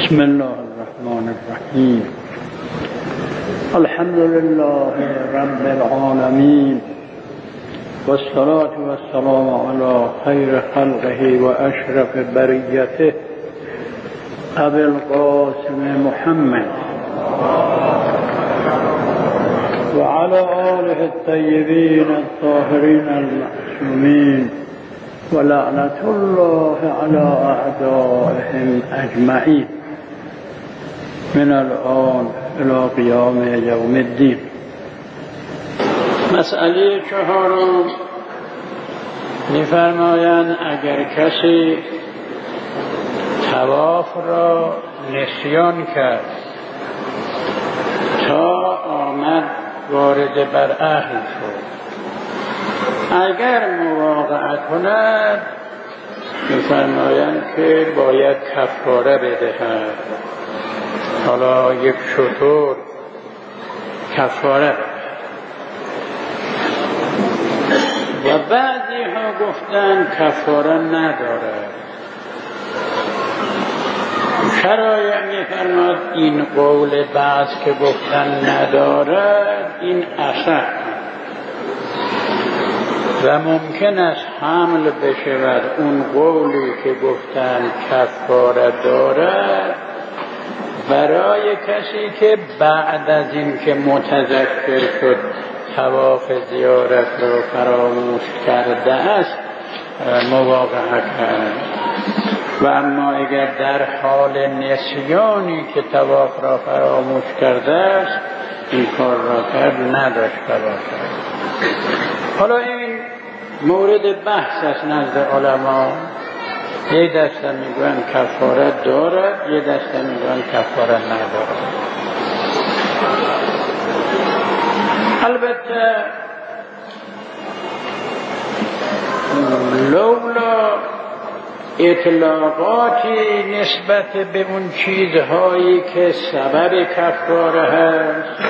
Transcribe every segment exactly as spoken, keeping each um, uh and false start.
بسم الله الرحمن الرحیم. الحمد لله رب العالمین والصلاة والسلام علی خیر خلقه و اشرف بریته ابی القاسم محمد و علی آله الطیبین الطاهرین المعصومین و لعنت الله علی اعدائهم اجمعین من الان الى قیام یوم الدین. مسئله چهارم می‌فرمایند اگر کسی طواف را نسیان کرد تا آمد وارد بر اهل شد، اگر مواقعه کند می‌فرمایند که باید کفاره بدهد. حالا یک شتر کفاره و بعضی ها گفتن کفاره نداره. شرایع می‌فرماد این قول بعض که گفتن نداره این اصح و ممکن است حمل بشود اون قولی که گفتن کفاره داره برای کسی که بعد از این که متذکر شد طواف زیارت را فراموش کرده است مواقعه کرد. و اما اگر در حال نسیانی که طواف را فراموش کرده است این کار را کرد نداشته باشد. حالا این مورد بحث است نزد علما. یه دسته میگوین کفاره داره، یه دسته میگوین کفاره نداره. البته لولا اطلاقاتی نسبت به اون چیزهایی که سبب کفاره هست،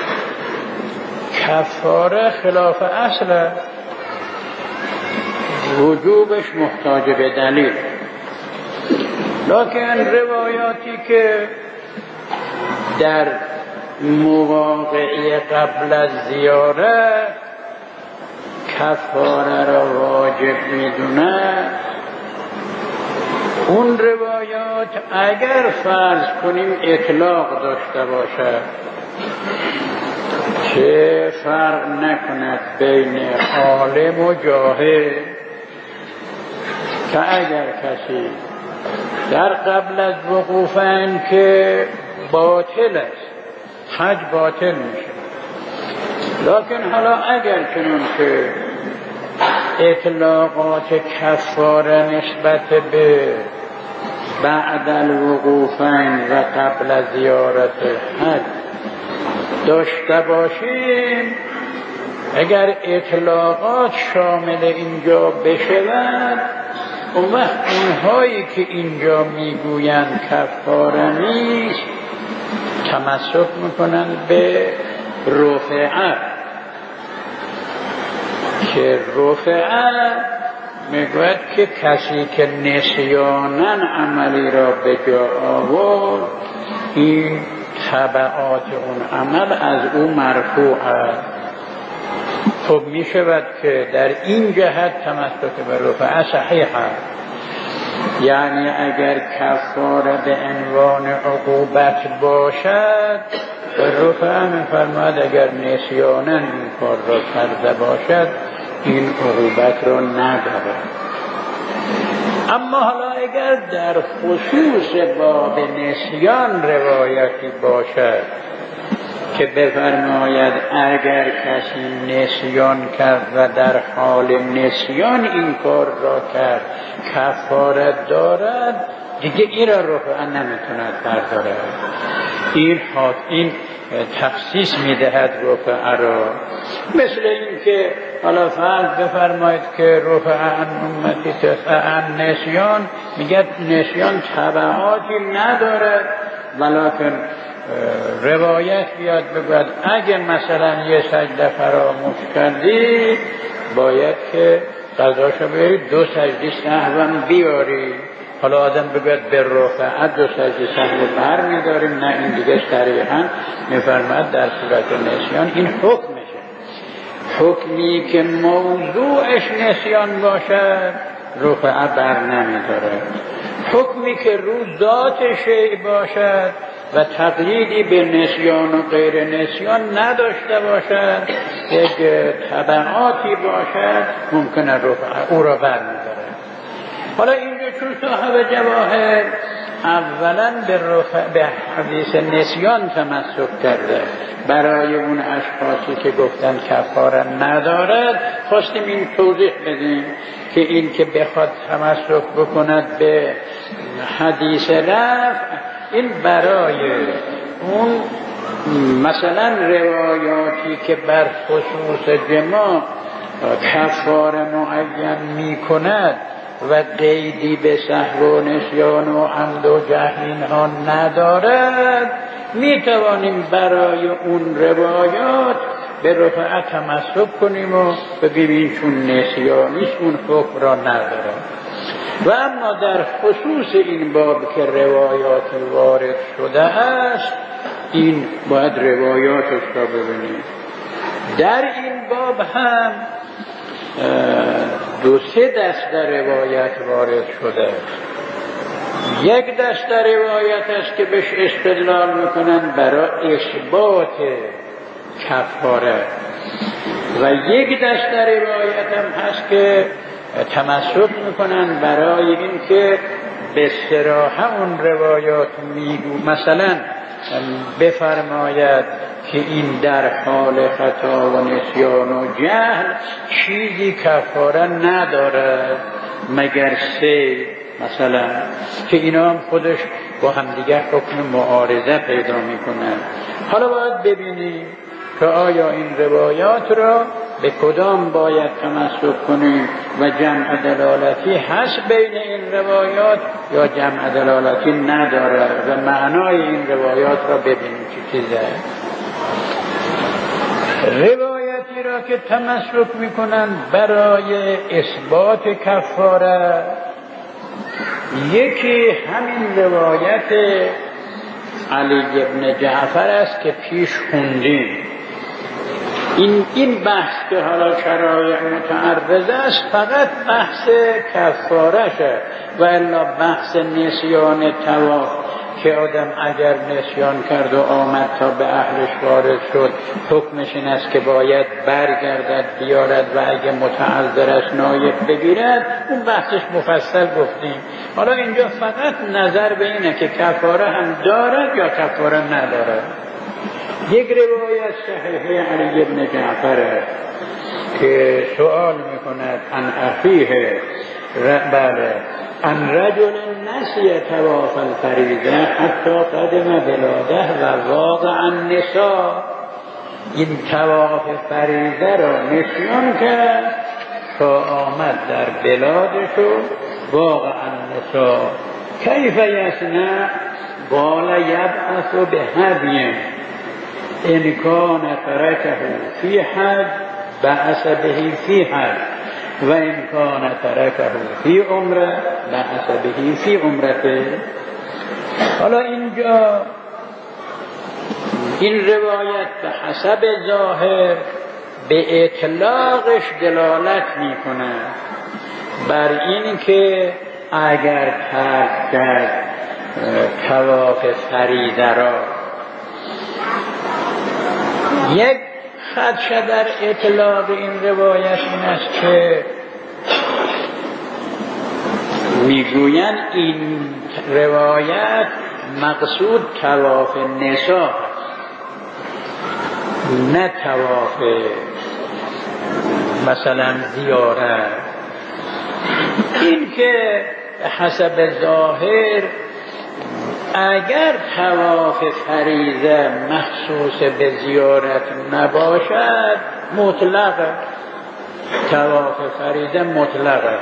کفاره خلاف اصل، وجوبش محتاج به دلیل. لکن روایاتی که در مواقع قبل از زیارت کفاره را واجب میدونه، اون روایات اگر فرض کنیم اطلاق داشته باشد که فرق نکند بین عالم و جاهل، که اگر کسی در قبل از وقوف این که باطل است حج باطل میشه، لکن حالا اگر چنون که اطلاقات کفاره نسبت به بعد الوقوفین و قبل از زیارت حج داشته باشیم، اگر اطلاقات شامل اینجا بشوند اون وقت اونهایی که اینجا میگویند کفاره نیست تمسک میکنن به رفعه، که رفعه میگوید که کسی که نسیانن عملی را به جا آورد این تبعات اون عمل از او مرفوع است. خب می شود که در این جهت تمسک به رفعه صحیح است. یعنی اگر کفاره به عنوان عقوبت باشد رفعه می فرماید اگر نسیانن این کار را کرده باشد این عقوبت را نداره. اما حالا اگر در خصوص باب نسیان روایتی باشد که بفرماید اگر کسی نسیان کرد و در حال نسیان این کار را کرد کفاره دارد، دیگه این را رفعه نمیتوند بردارد. این حاد این تخصیص میدهد رفعه را. مثل این که حالا فرض بفرمایید که رفعه عن امتی تسعه عن نسیان، میگه نسیان تبعاتی ندارد، ولکن روایت بیاد بگوید اگه مثلا یه سجده فراموش کردی باید که قضاشو بیاری دو سجده سهوا بیاری، حالا آدم بگوید به رفعت دو سجده سهو بر می‌داریم، نه این دیگه صریحاً می‌فرماید در صورت نسیان این حکمشه. حکمی که موضوعش نسیان باشد رفعه بر نمی‌داره. حکمی که رو ذات شیء باشد و تقلیدی به نسیان و غیر نسیان نداشته باشد، یک تبعاتی باشد، ممکنه رفعه او را بر می‌داره. حالا اینجا چون صاحب جواهر اولا به, به حدیث نسیان تمسک کرده برای اون اشخاصی که گفتن کفاره ندارد، خواستیم این توضیح بدیم که این که بخواد تمسک بکند به حدیث رفع، این برای اون مثلا روایاتی که بر خصوص جماع کفاره معین می کند و قیدی به سهو و نسیان و عمد و جهل اینها ندارد، می توانیم برای اون روایات به رفعه تمسک کنیم و بگیم چون نسیانیست اون حکم را نداره. و اما در خصوص این باب که روایات وارد شده است، این باید روایاتش را ببینیم. در این باب هم دو سه دسته روایت وارد شده. یک دسته روایت است که بهش استدلال میکنن برای اثبات کفاره و یک دسته روایت هم هست که تمسک میکنن برای این که به صراحت اون روایات میگو مثلا بفرماید که این در حال خطا و نسیان و جهل چیزی کفاره ندارد مگر سه، مثلا که اینا هم خودش با همدیگر حکم معارضه پیدا میکنن. حالا باید ببینیم که آیا این روایات را به کدام باید تمسک کنیم و جمع دلالتی هست بین این روایات یا جمع دلالتی نداره و معنای این روایات را ببینیم چی چیزه. روایتی را که تمسک میکنن برای اثبات کفاره، یکی همین روایت علی ابن جعفر است که پیش خوندیم. این این بحث که حالا شرایع متعرض است فقط بحث کفارشه و الا بحث نسیان طواف که آدم اگر نسیان کرد و آمد تا به اهلش وارد شد، حکمش این است که باید برگردد بیارد و اگه متعذرش نایب بگیرد. اون بحثش مفصل گفتیم. حالا اینجا فقط نظر به اینه که کفاره هم دارد یا کفاره ندارد. یک روایت صحیحه علی ابن جعفر که سوال میکند عن اخیه بله عن رجل نسی طواف الفریضه حتی قدم بلاده و واقع النساء، این طواف فریضه را نسیان کرد تا آمد در بلادش و واقع النساء. کیف یصنع؟ قال یبعث بهدی ان کان ترکه فی حج بعث به فی حج و ان کان ترکه فی عمره بعث به فی عمرته. حالا اینجا این روایت به حسب ظاهر به اطلاقش دلالت میکنه بر این که اگر ترک کرد طواف فریضه را، یک خدشه در اطلاق این روایت این است که میگویند این روایت مقصود طواف نساء نه طواف مثلا زیارت. این که حسب ظاهر اگر طواف فریضه مخصوص به زیارت نباشد مطلقه، طواف فریضه مطلقه.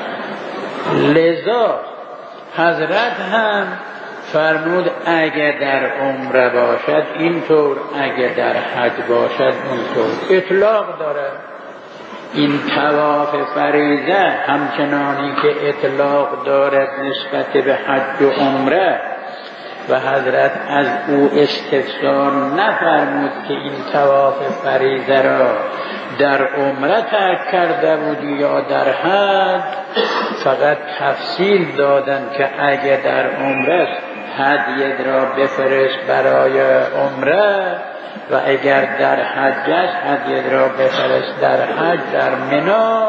لذا حضرت هم فرمود اگر در عمره باشد اینطور، اگر در حج باشد اونطور. اطلاق داره. این طواف فریضه همچنانی که اطلاق دارد نسبت به حج و عمره و حضرت از او استفسار نفرمود که این طواف فریضه را در عمره ترک کرده بود یا در حج، فقط تفصیل دادن که اگه در عمره هدیه را بفرست برای عمره و اگر در حج است هدیه را بفرست در حج در منا.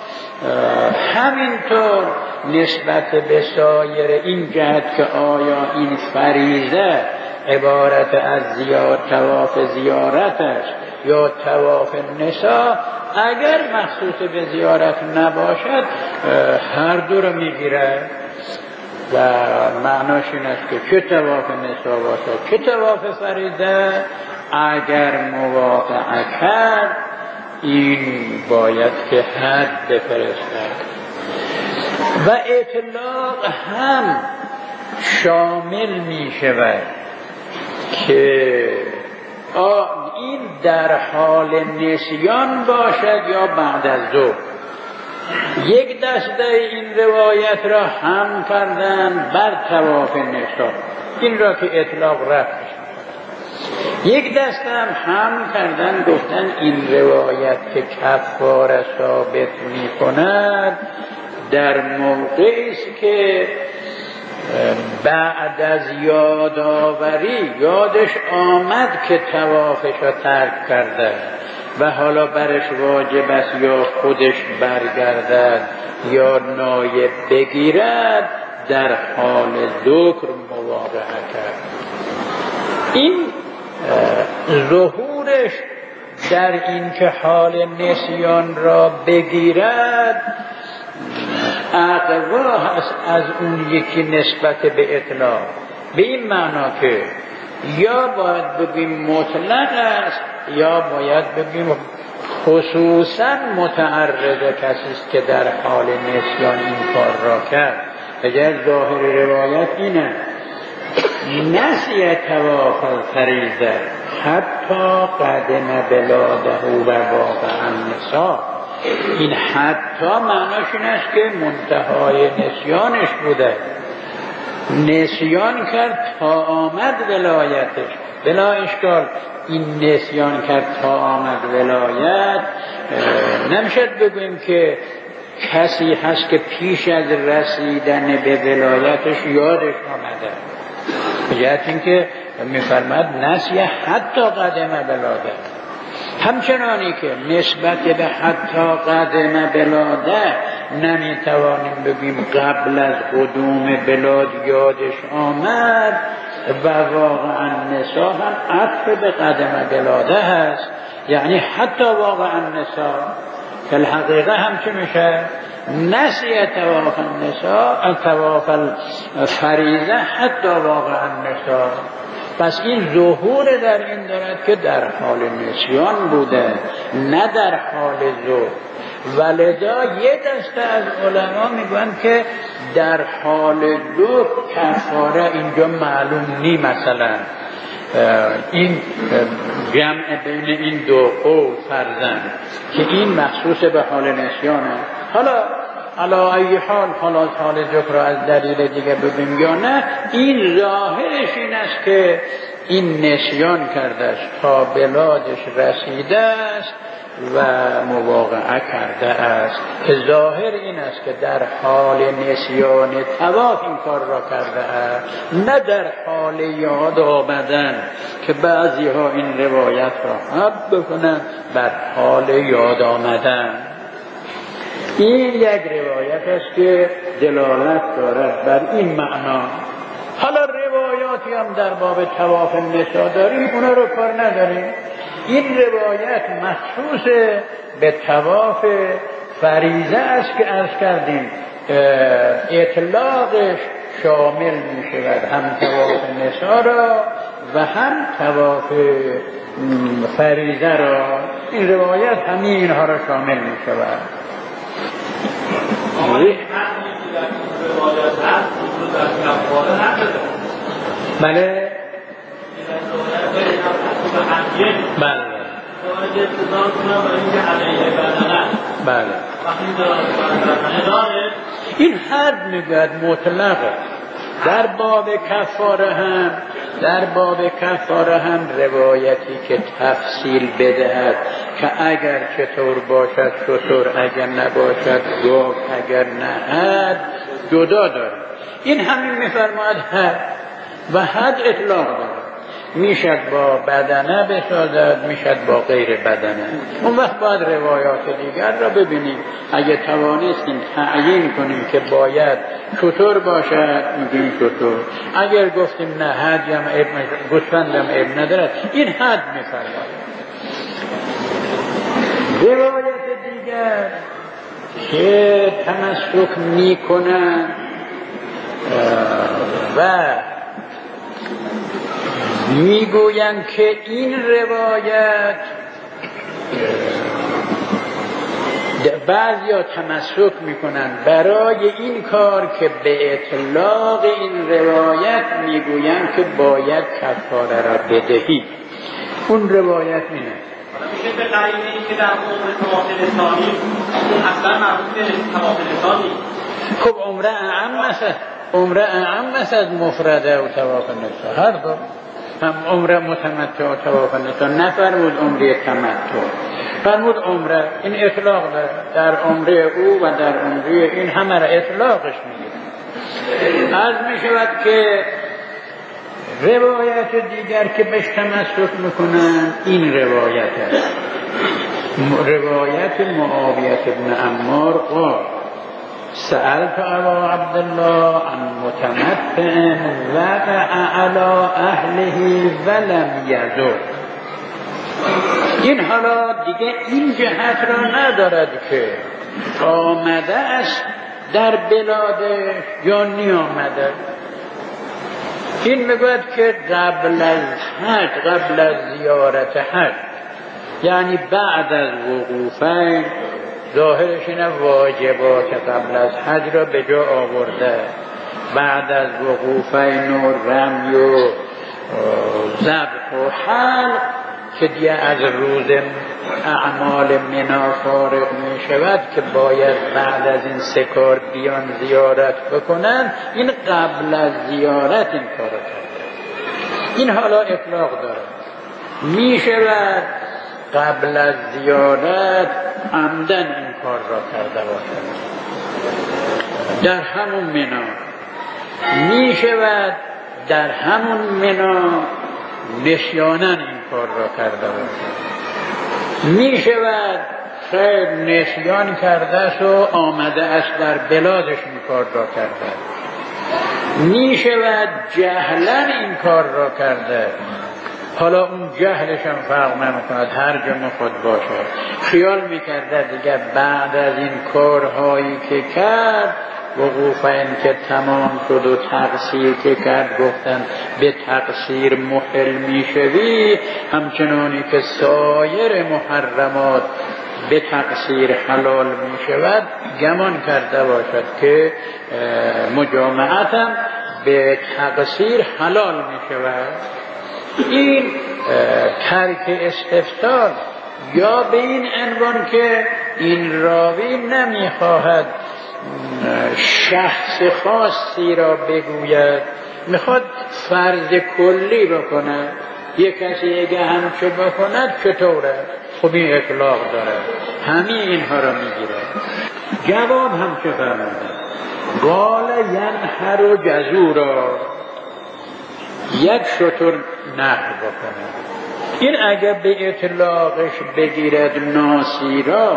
همینطور نسبت به سایر این جهت که آیا این فریضه عبارت از زیارت طواف زیارت است یا طواف نساء، اگر مخصوص به زیارت نباشد هر دو رو میگیره و معناش این است که چه طواف نساء باشد چه طواف فریضه، اگر مواقعه کرد این باید که حد بفرستد. و اطلاق هم شامل می شود که این در حال نسیان باشد یا بعد از ظهر. یک دسته این روایت را هم کردن بر طواف نساء، این را که اطلاق رفت. یک دسته هم هم کردن گفتن این روایت که کفاره ثابت می کند در موقعی است که بعد از یادآوری یادش آمد که طوافش را ترک کرده و حالا برش واجب است یا خودش برگردد یا نایب بگیرد، در حال ذکر مواقعه کرد. این ظهورش در این که حال نسیان را بگیرد اقوا هست از اون یکی نسبت به اطلاق، به این معنا که یا باید بگیم مطلق است یا باید بگیم خصوصا متعرض کسی است که در حال نسیان این کار را کرد. اگر ظاهر روایت اینه نسی طواف الفریضه حتی قدم بلاده و واقع النساء، این حتی معناش این است که منتهای نسیانش بوده، نسیان کرد تا آمد ولایتش. بلا اشکال این نسیان کرد تا آمد ولایت، نمیشد بگویم که کسی هست که پیش از رسیدن به ولایتش یادش آمده، بجهت این که میفرماد نسیه حتی قدم بلاده. همچنانی که نسبت به حتی قدم بلاده نمیتوانیم بگیم قبل از قدوم بلاد یادش آمد و واقعا نساء هم عطف به قدم بلاده هست، یعنی حتی واقعا نساء که الحقیقه هم چه میشه؟ نسیه طواف النساء طواف الفریضه حتی واقعا نساء. پس این ظهور در این دارد که در حال نسیان بوده نه در حال ظهور. ولذا یه دسته از علما میگویند که در حال ظهر کفاره اینجا معلوم نی، مثلا این جمع بین این دو قول فرضاً که این مخصوص به حال نسیانه. حالا علا ای حال حالا حال ذکر را از دلیل دیگه ببینیم یا نه، این ظاهرش این است که این نسیان کردش تا بلادش رسیده است و مواقعه کرده است، که ظاهر این است که در حال نسیان طواف این کار را کرده است، نه در حال یاد آمدن که بعضی ها این روایت را حب بکنن بر حال یاد آمدن. این یک روایت است که دلالت دارد بر این معنا. حالا روایاتی هم در باب طواف نساء داریم، اونا رو کار نداریم. این روایت مخصوص به طواف فریضه است که عرض کردیم اطلاقش شامل می شود هم طواف نساء را و هم طواف فریضه را. این روایت همین اینها را شامل می شود. بله بله بله این حد میگوید مطلقه. در باب کفاره هم در باب کفاره هم روایتی که تفصیل بدهد که اگر چطور باشد چطور، اگر نباشد گفت، اگر نه حد جدا داره. این همین میفرماید حد و حد اطلاق داره. میشد با بدنه بسازد، میشد با غیر بدنه. اون وقت باید روایات دیگر را ببینیم. اگه توانستیم تعیین کنیم که باید چطور باشد میگیم چطور، اگر گفتیم نه حد هم عیب گوسفندم عیب ندارد این حد میفرماید. روایت دیگر که تمسک میکنن و میگویند که این روایت بعضی ها تمسک میکنن برای این کار که به اطلاق این روایت میگویند که باید کفاره را بدهی. اون روایت اینه میشه به قرینه این که در عمر طواف لسانی اون اصلا مربوط به طواف لسانی. خب عمره اعم است، عمره اعم است از مفرده و طواف لسان. هر دو هم عمره متمتع و طواف لسان. نفرمود عمره تمتع، فرمود عمره. این اطلاق داره در عمره او و در عمره این همه را اطلاقش میگه. عرض میشود که روایت دیگر که بهش تمسک میکنن این روایت است، روایت معاویه بن عمار قال سألت ابا عبدالله عن متمتع وقع علی اهله ولم یذر. این حالا دیگه این جهت را ندارد که آمده است در بلادش یا نیامده. این میگوید که قبل از حج، قبل از زیارت حج، یعنی بعد از وقوفین، ظاهرش اینه واجبات قبل از حج را به جا آورده، بعد از وقوفین و رمی و ذبح و حلق که دیگه از روز اعمال منا فارغ می شود که باید بعد از این سه کار بیان زیارت بکنن. این قبل از زیارت این کار کرده. این حالا اطلاق داره. می شود قبل از زیارت عمدن این کار را کرده باشد در همون منا. می شود در همون منا نسیانن این کار را کرده باشد. می شود خیر نسیان کرده است و آمده است در بلادش این کار را کرده. می شود جهلن این کار را کرده، حالا اون جهلش هم فرق نمیکند، هر جا خود باشه. خیال میکرده دیگه بعد از این کارهایی که کرد، وقوف این که تمام شد و تقصیر که کرد، گفتن به تقصیر محل میشوی، همچنانی که سایر محرمات به تقصیر حلال میشود، گمان کرده باشد که مجامعتم به تقصیر حلال میشود. این ترک استفسار یا به این عنوان که این راوی نمیخواهد شخص خاصی را بگوید، میخواد فرض کلی بکنه، یک کسی اگه همچه بکند چطوره؟ خب این اطلاق داره، همین اینها را میگیره. جواب هم چه فرموده؟ قال ینحر و جزورا، یک شتر نحر بکنه. این اگر به اطلاقش بگیرد ناسی را،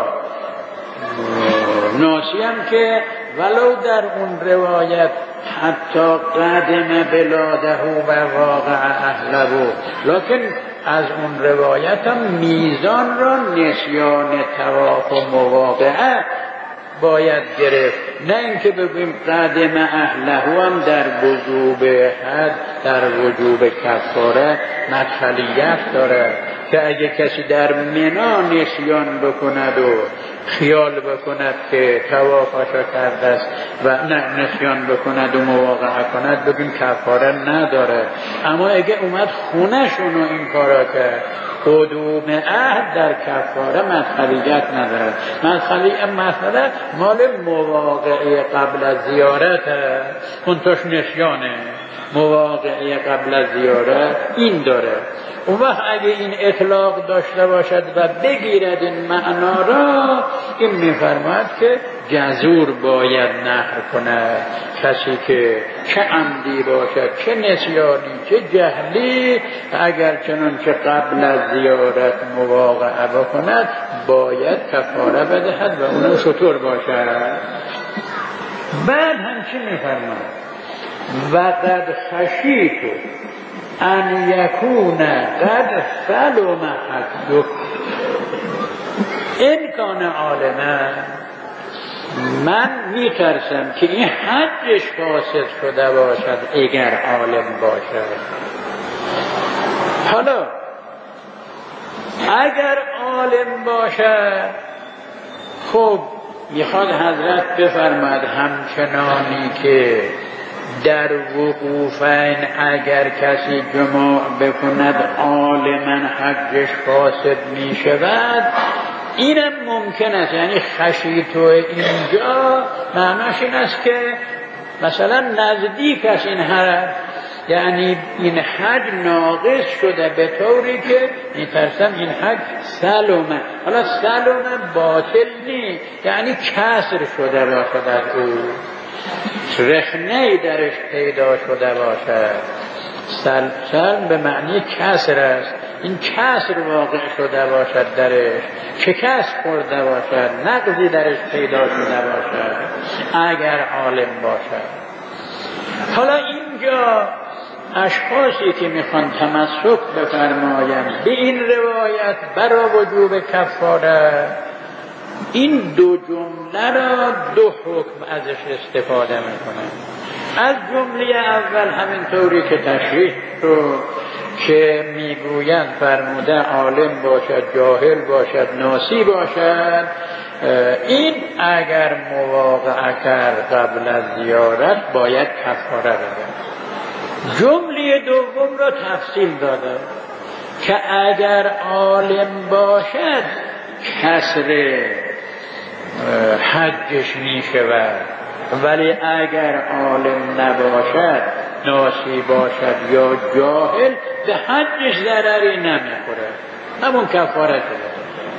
ناسی هم که ولو در اون روایت حتی قدم بلاده و واقع اهله، لکن از اون روایت هم میزان را نسیان طواف و مواقعه باید گرفت، نه اینکه بگویم قدم اهله هم در وجوب حد، در وجوب کفاره مدخلیت داره که اگه کسی در منا نسیان بکند و خیال بکند که توافشا کرده است و نه نسیان بکند و مواقعه کند بگیم کفاره نداره. اما اگه اومد خونه شونو این کارا کرد قدوم عهد در کفاره مدخلیت نداره. مدخلیت مثلا مال مواقعه قبل از زیارت اون توش نسیانه، مواقعه قبل از زیارت این داره. اون وقت اگه این اطلاق داشته باشد و بگیرد این معنا را، این میفرماید که جزور باید نهر کند. کسی که چه عمدی باشد چه نسیانی چه جهلی، اگر چنان که قبل از زیارت مواقعه بکند باید کفاره بدهد و اونو شطور باشد. بعد هم چی میفرماید؟ و قد خشیت ان یکون قد سلم حدک ان کان عالما. من میترسم که این حدش فاسد شده باشد اگر عالم باشد. حالا اگر عالم باشد، خب میخواد حضرت بفرماید همچنانی که در وقوفین اگر کسی جماع بکند عالما حجش فاسد می شود، اینم ممکن است. یعنی خشیتو اینجا معناش این است که مثلا نزدیک است این حرف، یعنی این حج ناقص شده به طوری که میترسم این حج سلمه. حالا سلمه باطل نیست، یعنی کسر شده باشد از او، رخنه‌ای درش پیدا شده باشد. سلسل به معنی کسر است، این کسر واقع شده باشد درش، شکست خورده باشد، نقضی درش پیدا شده باشد اگر عالم باشد. حالا اینجا اشخاصی که میخوان تمسک بفرمایند به این روایت برای وجوب کفاره، این دو جمله را دو حکم ازش استفاده میکنن. از جمله اول همین طوری که تشریح رو که میگویند فرموده عالم باشد جاهل باشد ناسی باشد، این اگر مواقعه کرد قبل از زیارت باید کفاره بده. جمله دوم را تفصیل داده که اگر عالم باشد کسر حجش می شود، ولی اگر عالم نباشد ناسی باشد یا جاهل به حجش ضرری نمی خورد، همون کفاره شده.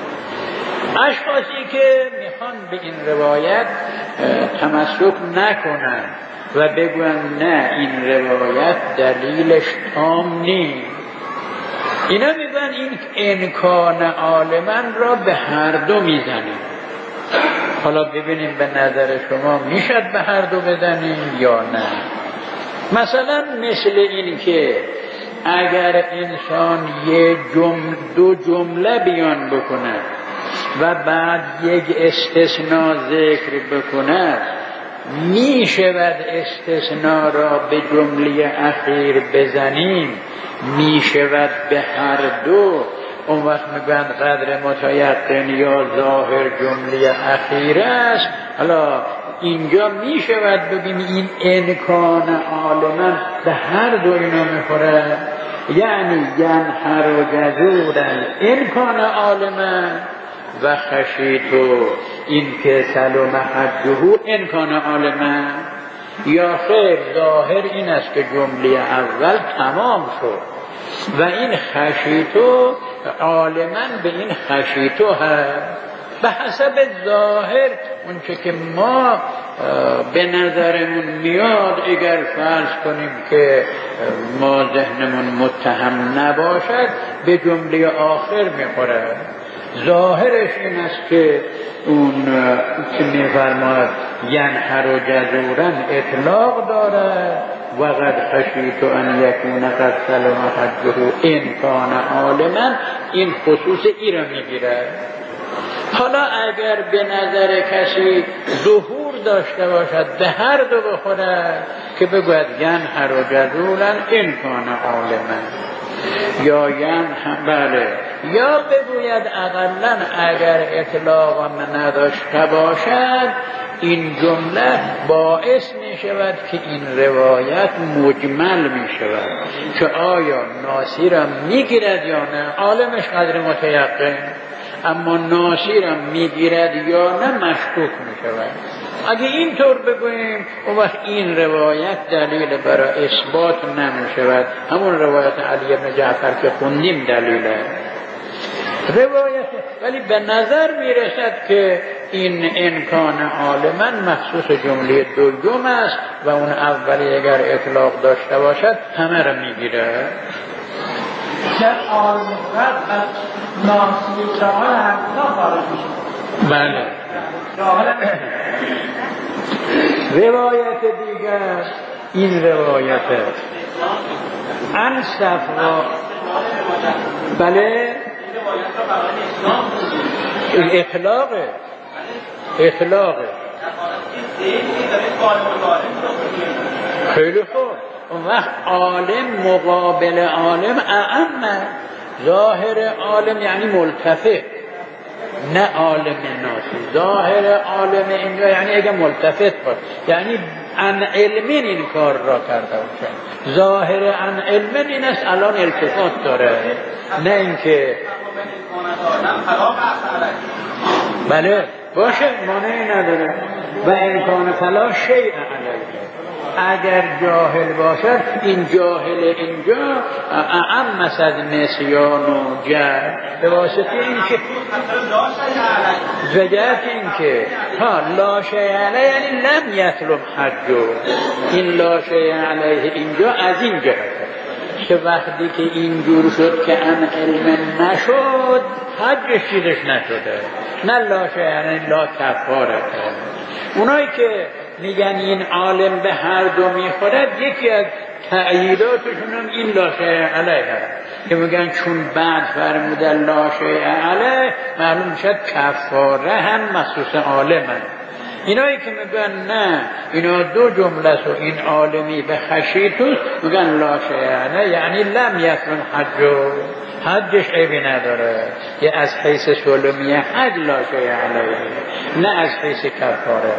اشخاصی که میخوان به این روایت تمسک نکنن و بگوین نه این روایت دلیلش تام نیست، اینا میگن این امکان عالمن را به هر دو میزنیم. حالا ببینیم به نظر شما میشد به هر دو بزنیم یا نه. مثلا مثل این که اگر انسان یه جمله دو جمله بیان بکند و بعد یک استثناء ذکر بکند، می شود استثناء را به جمله اخیر بزنیم، می شود به هر دو. اون وقت میگن قدر متیقن یا ظاهر جمله اخیر است. حالا اینجا می شود بگیم این امکان عالما به هر دو اینا میخوره، یعنی ینحر و جزورن امکان عالما و خشیتو این که سلم حجه امکان عالما، یا خیر ظاهر این است که جمله اول تمام شد و این خشیتو عالما به این خشیتو هست. به حسب ظاهر اون چه که ما به نظرمون میاد، اگر فرض کنیم که ما ذهنمون متهم نباشد به جمله آخر میخوره. ظاهرش این است که اون که میفرماید ینحر و جزورن اطلاق دارد و قد خشیت ان یکون قد سلم حجه ان کان عالما، این خصوص ای را میگیرد. حالا اگر به نظر کسی ظهور داشته باشد به هر دو بخورد که بگوید ینحر و جزورن ان کان عالما، یا ین بله یا بگوید اقلا اگر اطلاق نداشته باشد این جمله باعث می شود که این روایت مجمل می شود که آیا ناسی را می گیرد یا نه، عالمش قدر متیقن، اما ناسی را می گیرد یا نه مشکوک می شود. اگه اینطور بگوییم اون وقت این روایت دلیل برای اثبات نمی شود، همون روایت علی بن جعفر که خوندیم دلیله روایت، ولی به نظر می رسد که این امکان عالما مخصوص جمله دوم است و اون اولی اگر اطلاق داشته باشد همه را می گیره. در عالم قد از ناسی جهان حقیقا خارج می شود. بله. روایت دیگر این روایت ان صفوا بله اطلاقه اطلاقه خیلی خوب. اون وقت عالم مقابل عالم اعم، ظاهر عالم یعنی ملتفت نه عالم ناسی، ظاهر عالم اینجا یعنی اگه ملتفت باشه یعنی عن علمین این کار را کرده باشه، ظاهر عن علمین این است الان التفات داره، نه اینکه بله باشه مانعی نداره و امکان فلا شیء علیه، اگر جاهل باشد این جاهل اینجا اعم از نسیان و جهل به واسطه اینکه وجهت اینکه ها لا شیء علیه یعنی لم یطلب حجو، این لا شیء علیه اینجا از این جهت که وقتی که اینجور شد که ان علم نشد حج چیزش نشده، نه لا شیء یعنی لا کفاره. اونایی که میگن این عالم به هر دو میخورد یکی از تأییداتشون هم این لا شیء علیه که میگن چون بعد فرمودن لا شیء علیه معلوم شد کفاره هم مخصوص عالمه. اینایی که میگن نه اینا دو جمله و این عالمی به خشیتوس میگن لا شیء علیه یعنی لم یکن حجو، حجش عیبی نداره، یه از حیث سلمیه حج لا شیء علیه نه از حیث کفاره.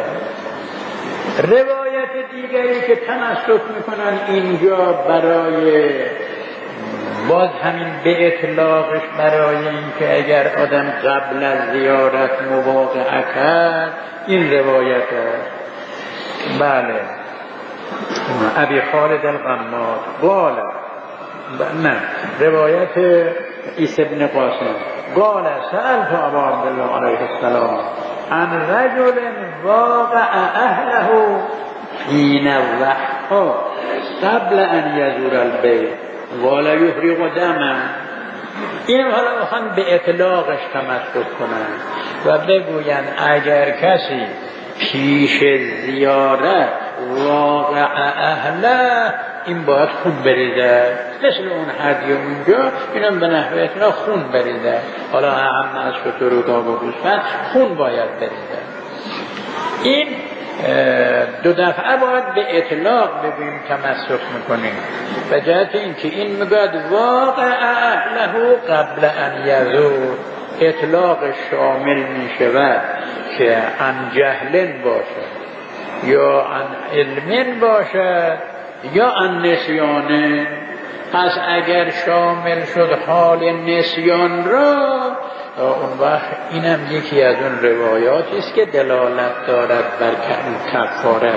روایت دیگری که تمسک میکنن اینجا برای باز همین به اطلاقش برای اینکه اگر آدم قبل از زیارت مواقعه کرد این روایت بله ابی خالد القماد قال نه روایت عیسی بن قاسم قال سألت ابا عبدالله علیه السلام عن رجل واقع اهله حين الضحى قبل ان يزور البيت ولا يحرق دما. این حالا میخوان به اطلاقش تمسک کنن و بگوین اگر کسی پیش زیارت واقع اهله این باید خون بریزه، مثل اون هدیه اونجا اینم به نحوه اتنا خون بریزه، حالا هم از شطور و گاو و گوسفند خون باید بریزه. این دو دفعه باید به اطلاق بگوییم تمسک میکنیم به جهت اینکه این میگوید واقع اهله قبل ان یزور، اطلاق شامل میشود که عن جهل باشد یا عن علم باشد یا عن نسیانه. پس اگر شامل شد حال نسیان را اون وقت اینم یکی از اون روایاتی است که دلالت دارد بر کفاره.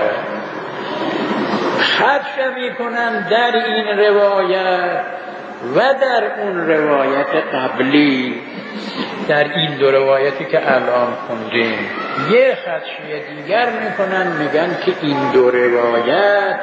خدش میکنن در این روایت و در اون روایت قبلی، در این دو روایتی که الان خوندیم یه خدشی دیگر میکنن، میگن که این دو روایت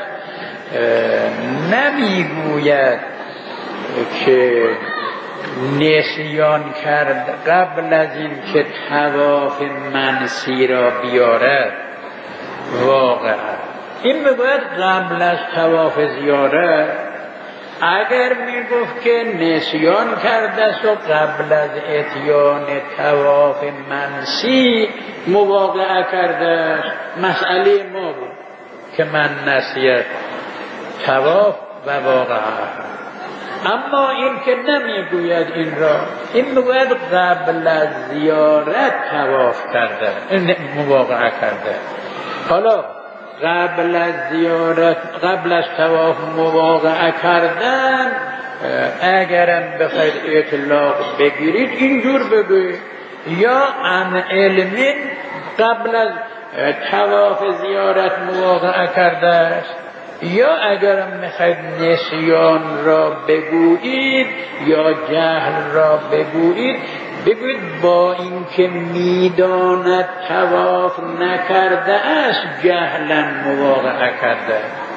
نمیگوید که نسیان کرد قبل از این که طواف منسی را بیارد واقعا، این میگوید قبل از طواف زیارت. اگر میگفت که نسیان کرده است و قبل از اتیان طواف منسی مواقعه کرده است مسئله ما بود که من نسیت طواف و واقعه. اما این که نمیگوید این را، این میگوید قبل از زیارت طواف کرده، این مواقعه کرده. حالا قبل از زیارت، قبل از طواف مواقعه کردن، اگرم بخواید اطلاق بگیرید اینجور بگوید یا عن علم قبل از طواف زیارت مواقعه کرده است، یا اگرم میخواید نسیان را بگویید یا جهل را بگویید، بگویید با اینکه میداند طواف نکرده است جهلا مواقعه کرده.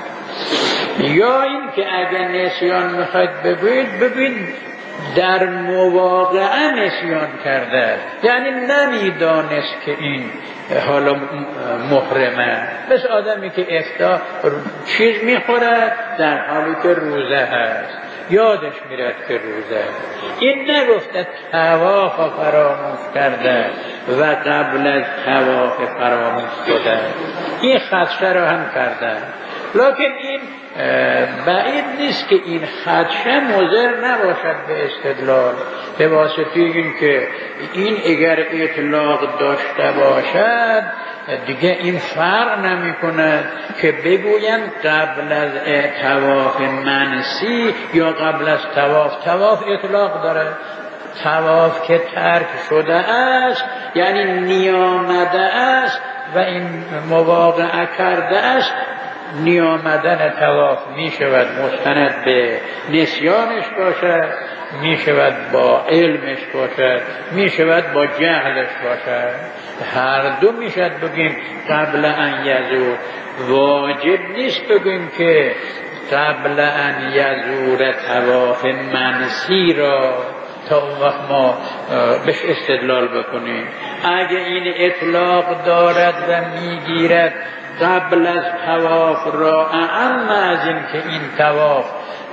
یا اینکه اگر نسیان میخواید بگویید، بگویید در مواقعه نسیان کرده، یعنی نمیدانست که این حالا محرمه. مثل آدمی که افطار چیز میخورد در حالی که روزه هست، یادش میرد که روزه، این نگفته طواف فراموش کرده و قبل از طواف فراموش شده، این خدشه را هم کرده. لکن این بعید نیست که این خدشه مضر نباشد به استدلال، به واسطه این که این اگر اطلاق داشته باشد دیگه این فرق نمی کند که بگویند قبل از طواف منسی یا قبل از طواف. طواف اطلاق داره، طواف که ترک شده است یعنی نیامده است و این مواقعه کرده است. نیامدن طواف می شود مستند به نسیانش باشد، می شود با علمش باشد، می شود با جهلش باشد، هر دو می شود. بگیم قبل ان یزور، واجب نیست بگیم که قبل ان یزور طواف منسی را تا اون وقت ما بهش استدلال بکنیم. اگه این اطلاق دارد و میگیرد قبل از طواف را، اعم از این که این طواف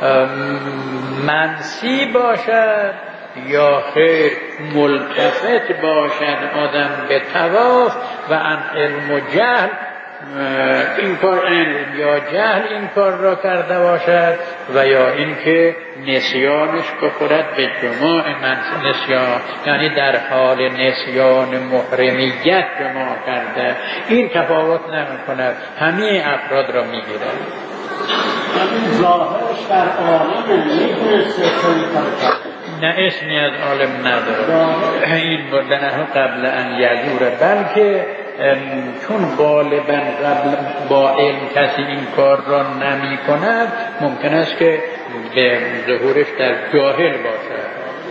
منسی باشد یا خیر ملتفت باشد آدم به طواف و عن علم و جهل این کار، علم یا جهل این کار را کرده باشد، و یا اینکه نسیانش بخورد به جماع نسیان، یعنی در حال نسیان محرمیت جماع کرده، این تفاوت نمی کند، همه افراد را می گیرد. ظاهرش در عالم نمیتونسته کنی کار. نه اسمی از عالم نداره این بردنه قبل ان یزوره، بلکه چون غالبا قبل با علم کسی این کار را نمی کند، ممکن است که به ظهورش در جاهل باشد.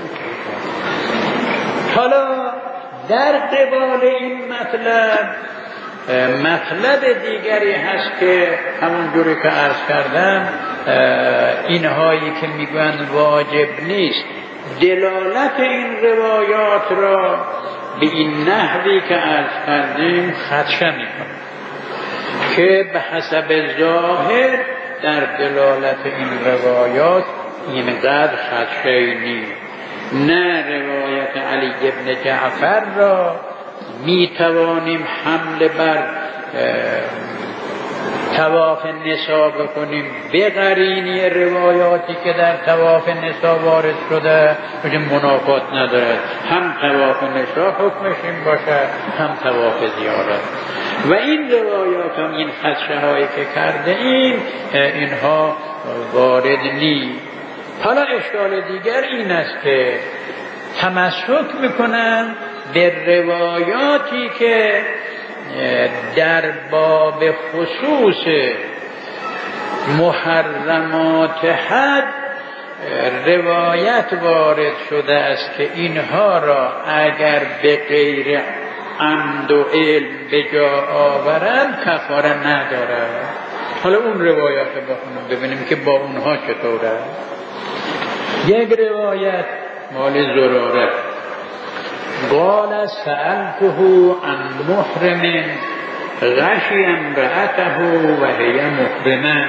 حالا در قبال این مطلب مطلب دیگری هست که همون جوری که عرض کردم، اینهایی که میگویند واجب نیست، دلالت این روایات را به این نحوی که عرض کردیم خدشه میکنه که به حسب ظاهر در دلالت این روایات اینقدر خدشه نیست. نه روایت علی ابن جعفر را میتوانیم حمل بر طواف نسا بکنیم به قرینه روایاتی که در طواف نسا وارد شده، چون منافات ندارد، هم طواف نسا حکمش این باشد هم طواف زیارت. و این روایات هم این خدشه هایی که کرده این اینها وارد نیست. حالا اشکال دیگر این است که تمسک میکنن به روایاتی که در باب خصوص محرمات حد روایت وارد شده است که اینها را اگر به غیر عمد و علم به جا آورند کفاره ندارد. حالا اون روایات بخونم ببینیم که با اونها چطوره. یک روایت مال زراره قال سألته عن محرم غشی امرأته و هی محرمه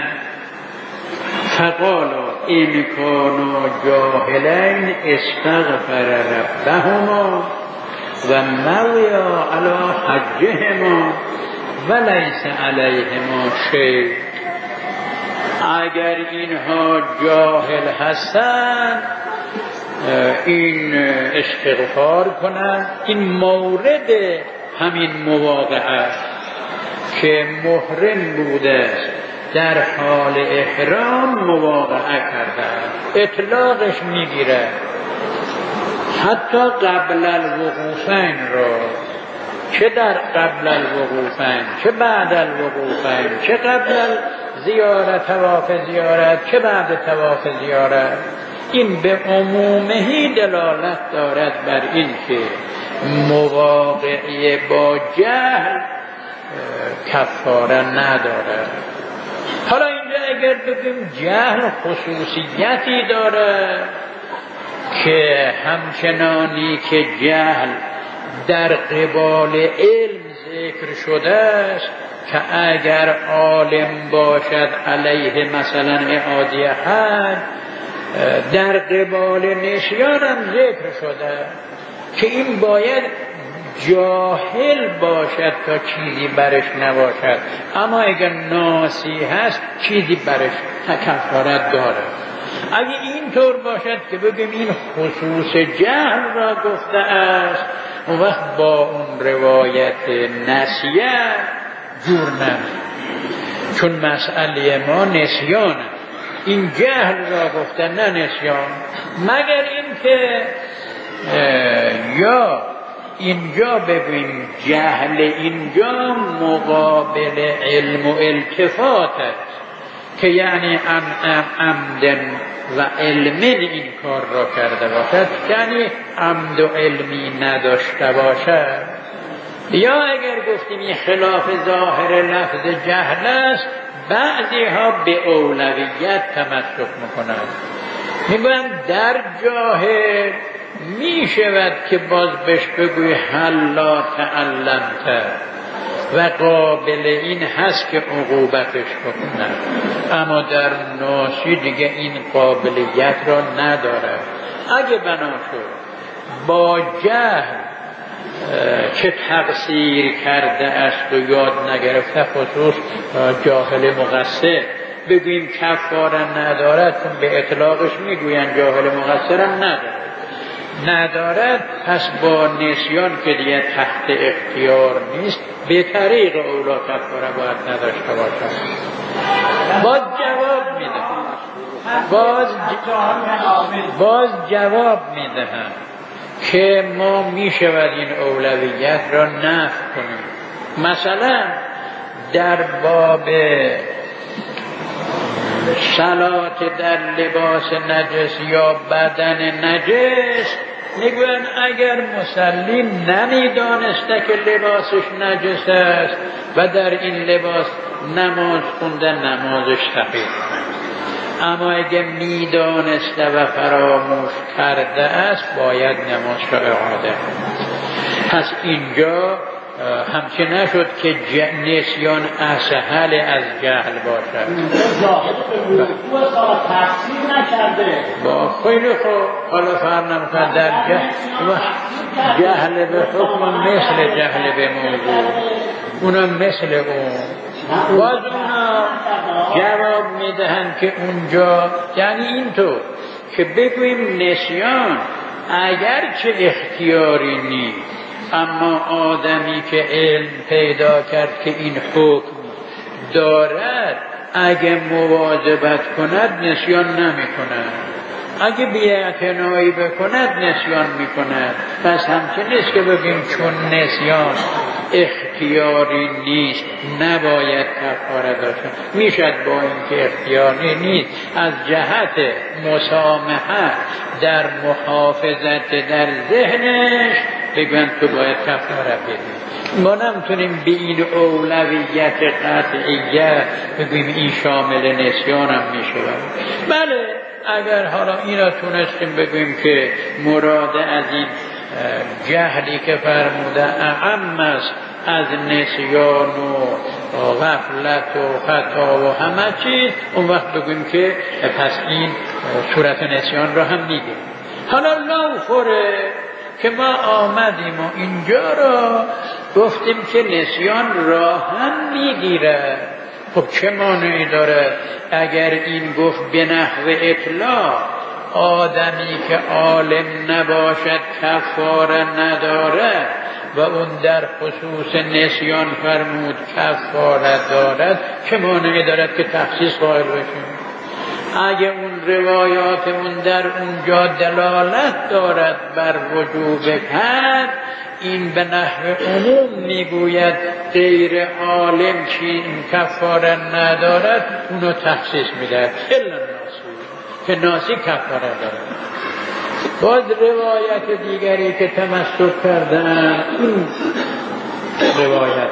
فقال این کانوا جاهلین استغفر ربهما و مویا علی حجهما و لیس علیهما شیء. اگر اینها جاهل هستند این استغفار کنند. این مورد همین مواقعه که محرم بوده در حال احرام مواقعه کرده اطلاقش میگیره، حتی قبل الوقوفین را، چه در قبل الوقوفین چه بعد الوقوفین، چه قبل زیارت طواف زیارت چه بعد طواف زیارت. این به عمومهی دلالت دارد بر این که مواقعه با جهل کفاره ندارد. حالا اینجا اگر بگیم جهل خصوصیتی داره که همچنانی که جهل در قبال علم ذکر شده است که اگر عالم باشد علیه مثلا اعاده حد، در قبال نسیان هم ذکر شده که این باید جاهل باشد تا چیزی برش نباشد، اما اگر ناسی هست چیزی برش کفارت داره. اگه اینطور باشد که بگیم این خصوص جهل را گفته است، اون وقت با اون روایت نسیه جور نمید، چون مسئله ما نسیان، این جهل را گفته نه نسیان، مگر اینکه یا اینجا ببین جهل اینجا مقابل علم و التفات است که یعنی ام ام عمدن و علمین این کار را کرده باشد، یعنی عمد و علمی نداشته باشد. یا اگر گفتیم این خلاف ظاهر لفظ جهل است، بعضی ها به اولویت تمسک میکنند، میگویند در جاهل می شود که باز بهش بگوی حلا تعلمت و قابل این هست که عقوبتش بکنند، اما در ناسی دیگه این قابلیت را نداره. اگه بنا شد با جهل چه تقصیر کرده است و یاد نگرفته، خصوص جاهل مقصر، بگوییم کفاره ندارد، چون به اطلاقش میگوین جاهل مقصر هم ندارد ندارد پس با نسیان که دیگه تحت اختیار نیست به طریق اولا کفاره باید نداشته باشد. باز جواب میدهم باز, باز جواب میدهم که ما میشود این اولویت را نفی کنیم. مثلا در باب صلات در لباس نجس یا بدن نجس میگوین اگر مصلی نمیدانسته که لباسش نجس است و در این لباس نماز خونده نمازش صحیح، اما اگر میدانسته و فراموش کرده است باید نماز را اعاده کند. پس اینجا همچه نشد که نسیان اسهل از جهل باشد. ظاهر به وقوع سال تفسیر نکرده با خیلی خوب، حالا فرق نمی‌کند در جهل جهل به حکم مثل جهل به موضوع، اونا مثل اون باز اونا جواب میدهند که اونجا یعنی اینطور که بگوییم نسیان اگرچه اختیاری نیست، اما آدمی که علم پیدا کرد که این حکم دارد اگه مواظبت کند نسیان نمی کند، اگه بی‌اعتنایی بکند نسیان می کند. پس همچنین نیست که بگیم چون نسیان اختیاری نیست نباید کفاره داشته، میشد با اینکه اختیاری نیست از جهت مسامحت در محافظت در ذهنش بگوین تو باید کفاره بدی. ما نمیتونیم به این اولویت قطعیه بگویم این شامل نسیان هم میشه. بله اگر حالا این را تونستیم بگویم که مراد از این جهلی که فرموده اعم است از نسیان و غفلت و خطا و همه چیز، اون وقت بگویم که پس این صورت نسیان را هم میگیم. حالا لوفره که ما آمدیم و اینجا را گفتیم که نسیان را هم میگیره. خب چه مانعی داره اگر این گفت به نحو اطلاق آدمی که عالم نباشد کفاره ندارد و اون در خصوص نسیان فرمود کفاره دارد، چه مانعی دارد که تخصیص قائل بشیم؟ اگه اون روایاتمون در اونجا دلالت دارد بر وجوب حد، این به نحو عموم میگوید غیر عالم که این کفاره ندارد اونو تخصیص میدهد الا ناسی، که ناسی کفاره دارد. باز روایت دیگری که تمسک کردن این روایت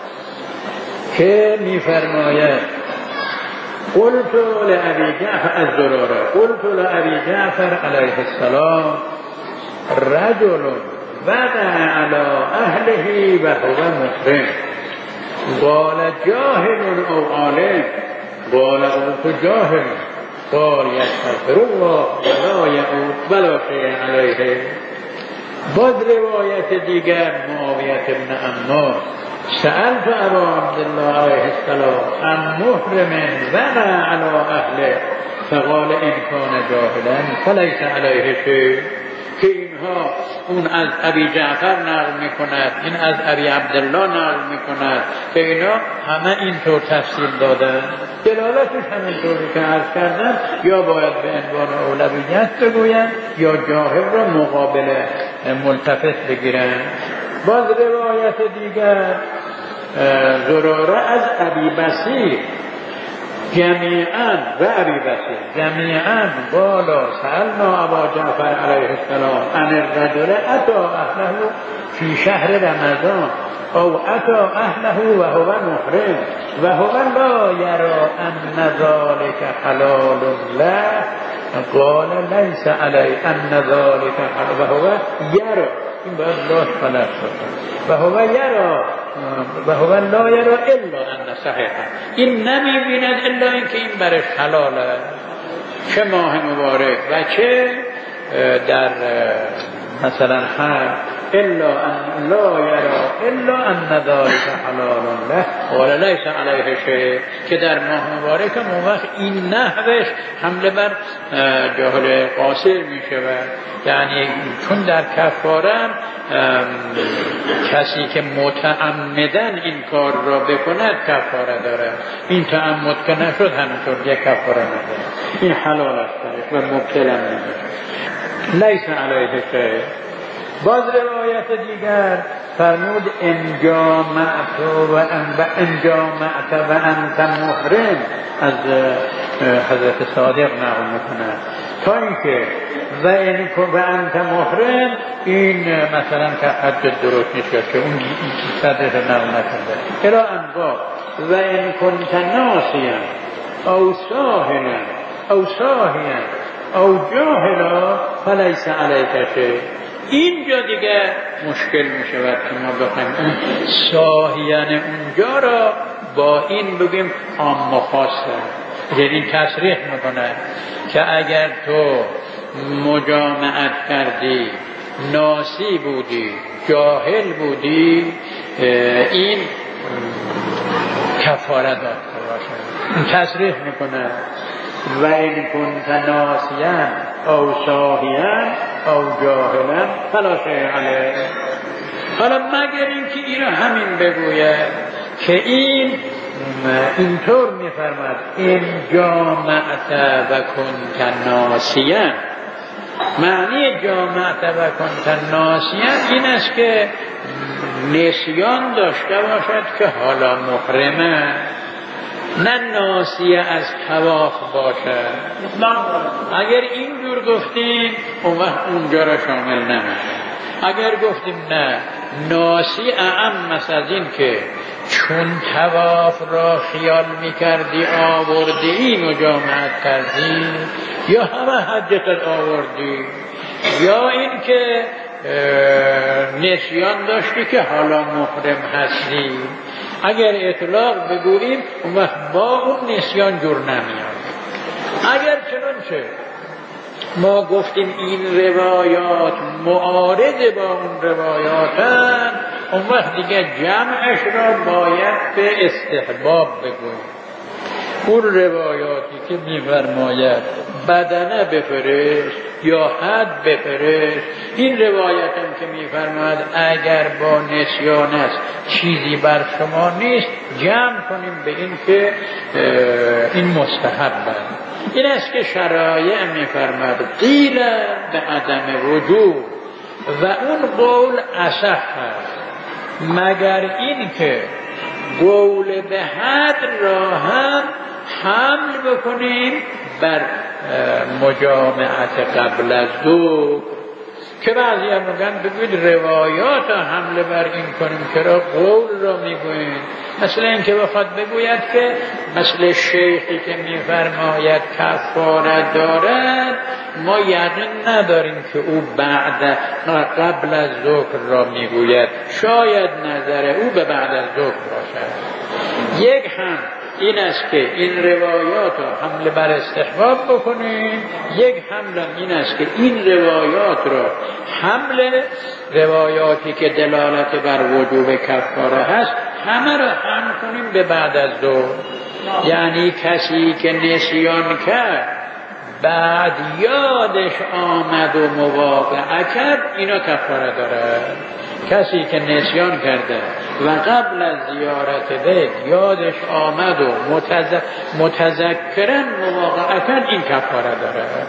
که میفرماید قلت لأبي جعفر الزرارة قلت لأبي جعفر عليه السلام رجل بنى على أهله وهو محرم قال جاهل أو عالم قال قلت جاهل قال يستغفر الله ولا يعود ولا شيء عليه. باز روایت دیگر معاویة بن عمار سألت أبا عبد الله عليه السلام عن محرم بنى على أهله فقال إن كان جاهلا فليس عليه شيء. که اینها اون از ابی جعفر نقل میکند، این از ابی عبدالله نقل میکند که اینا همه اینطور تفصیل دادن. دلالتش همینطوری که عرض کردن، یا باید به عنوان اولویت بگوین یا جاهل را مقابل ملتفت بگیرن. باز روایت دیگر زراره از ابی بصیر جمیعاً و ابی بصیر جمیعاً بالا سألنا ابا جعفر علیه السلام عن الرجل اتا اهله فی شهر رمضان او اتا اهله و هو محرم و هو لا یرى ان ذلك حلال له قال لیس علی ان ذلك حلال و هو یرى، این باید لاش خلق شد و هو یرى و هو لا یرى الا ان صحیحه، این نمی بیند الا اینکه این برش حلاله. چه ماه مبارک و چه در مثلا حج الا ان لا یرى الا ان ذلك حلال له قال لیس علیه شیء، که در ماه مبارک اون وقت این نحوش حمله بر جاهل قاصر می شود. یعنی چون در کفاره کسی که متعمدن این کار را بکند کفاره داره، این تعمد که نشد همینطور یک کفاره نداره، این حلال است و مبتلا نمیشه. لیس علیه شیء. باز روایت دیگر فرمود ان جامعت و ان جامعت و انت محرم، از حضرت صادق نقل میکنه تا اینکه و این و انت محرم، این مثلا که حج درست نیست که اون صدق نقل نکنده الا انواع و این کنت ناسیا او ساهلا او ساهیا او جاهلا فلیس علیک شیء. اینجا دیگه مشکل می شود که ما بخوایم اون ساهیان اونجا را با این بگیم عام و خاصه، یعنی تصریح میکنه که اگر تو مجامعت کردی، ناسی بودی، جاهل بودی، این کفاره داشته باشه. این تصریح میکنه و این کنت ناسیان او ساهیان او جاهلا فلا شیء علیه. حالا مگر اینکه این همین بگوید که این اینطور میفرماد این جامعت و کنت ناسیان، معنی جامعت و کنت ناسیان این است که نسیان داشته باشد که حالا محرمه، نه ناسیه از طواف باشه. اگر اینجور گفتیم اون وقت اونجا را شامل نمیشه. اگر گفتیم نه ناسی اعم از این که چون طواف را خیال میکردی آوردی این مجامعت کردی، یا همه حجتت آوردی، یا این که نسیان داشتی که حالا محرم هستی، اگر اطلاق بگوییم اون وقت با اون نسیان جور نمیاد. اگر چنانچه ما گفتیم این روایات معارض با اون روایاتن، اون وقت دیگه جمعش را باید به استحباب بگوییم. اون روایاتی که می‌فرماید بدنه بفرست یا حد بفرست، این روایت هم که می‌فرماید اگر با نسیان است چیزی بر شما نیست، جمع کنیم به این که این مستحب است. این است که شرایع می‌فرماید قیل به عدم وجوب و اون قول اصح است، مگر این که قول به حد را هم حمل بکنیم بر مجامعت قبل از ذکر، که بعضی هم میگن بگوید روایات را حمله بر این کنیم چرا قول را میگوییم. مثل این که بخواد بگوید که مثل شیخی که میفرماید کفاره دارد، ما یقین نداریم که او بعد قبل از ذکر را میگوید، شاید نظر او به بعد از ذکر باشد. یک هم این است که این روایات را حمله بر استحباب بکنیم، یک حمل این است که این روایات را حمل روایاتی که دلالت بر وجوب کفاره هست همه را حمل کنیم به بعد از ظهر. یعنی کسی که نسیان کرد بعد یادش آمد و مواقعه کرد، اینا کفاره دارد. کسی که نسیان کرده و قبل از زیارت بیت یادش آمد و متذکرن مواقعه کرد، این کفاره دارد.